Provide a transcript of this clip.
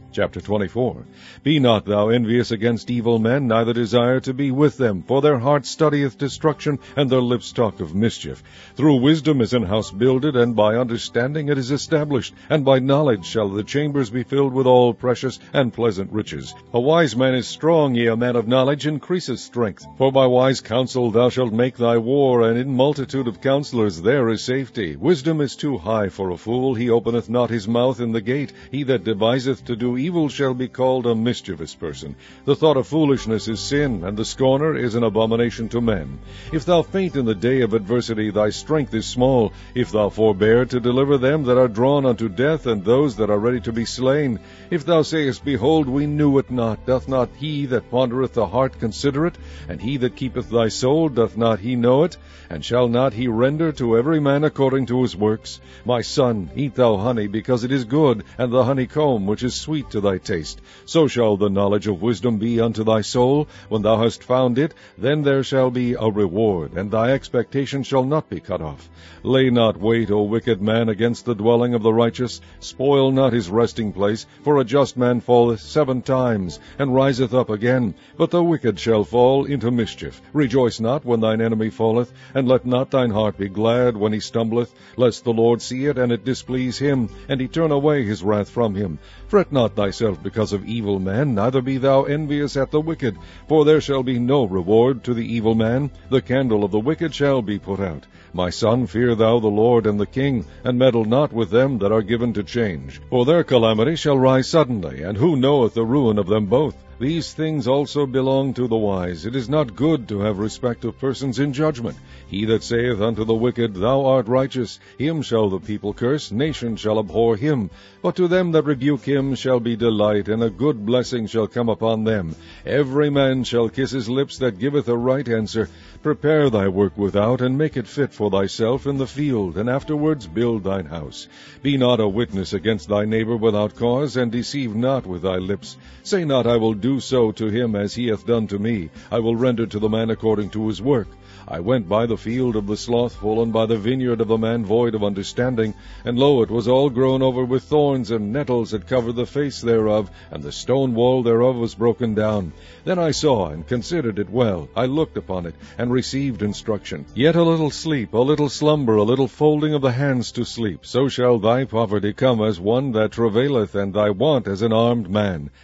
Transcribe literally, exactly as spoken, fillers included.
Chapter twenty-four. Be not thou envious against evil men, neither desire to be with them, for their heart studieth destruction, and their lips talk of mischief. Through wisdom is an house builded, and by understanding it is established, and by knowledge shall the chambers be filled with all precious and pleasant riches. A wise man is strong, yea, a man of knowledge increaseth strength. For by wise counsel thou shalt make thy war, and in multitude of counselors there is safety. Wisdom is too high for a fool, he openeth not his mouth in the gate. He that deviseth to do evil shall be called a mischievous person. The thought of foolishness is sin, and the scorner is an abomination to men. If thou faint in the day of adversity, thy strength is small. If thou forbear to deliver them that are drawn unto death, and those that are ready to be slain. If thou sayest, Behold, we knew it not, doth not he that pondereth the heart consider it? And he that keepeth thy soul, doth not he know it? And shall not he render to every man according to his works? My son, eat thou honey, because it is good, and the honeycomb, which is sweet to thy taste. So shall the knowledge of wisdom be unto thy soul. When thou hast found it, then there shall be a reward, and thy expectation shall not be cut off. Lay not wait, O wicked man, against the dwelling of the righteous. Spoil not his resting place, for a just man falleth seven times, and riseth up again. But the wicked shall fall into mischief. Rejoice not when thine enemy falleth, and let not thine heart be glad when he stumbleth, lest the Lord see it, and it displease him, and he turn away his wrath from him. Fret not thyself because of evil men, neither be thou envious at the wicked, for there shall be no reward to the evil man. The candle of the wicked shall be put out. My son, fear thou the Lord and the king, and meddle not with them that are given to change. For their calamity shall rise suddenly, and who knoweth the ruin of them both? These things also belong to the wise. It is not good to have respect of persons in judgment. He that saith unto the wicked, Thou art righteous, him shall the people curse, nations shall abhor him. But to them that rebuke him shall be delight, and a good blessing shall come upon them. Every man shall kiss his lips that giveth a right answer. Prepare thy work without, and make it fit for thyself in the field, and afterwards build thine house. Be not a witness against thy neighbor without cause, and deceive not with thy lips. Say not, I will do so to him as he hath done to me. I will render to the man according to his work. I went by the field of the slothful, and by the vineyard of the man void of understanding, and lo, it was all grown over with thorns, and nettles had covered the face thereof, and the stone wall thereof was broken down. Then I saw and considered it well. I looked upon it, and received instruction. Yet a little sleep, a little slumber, a little folding of the hands to sleep, so shall thy poverty come as one that travaileth, and thy want as an armed man.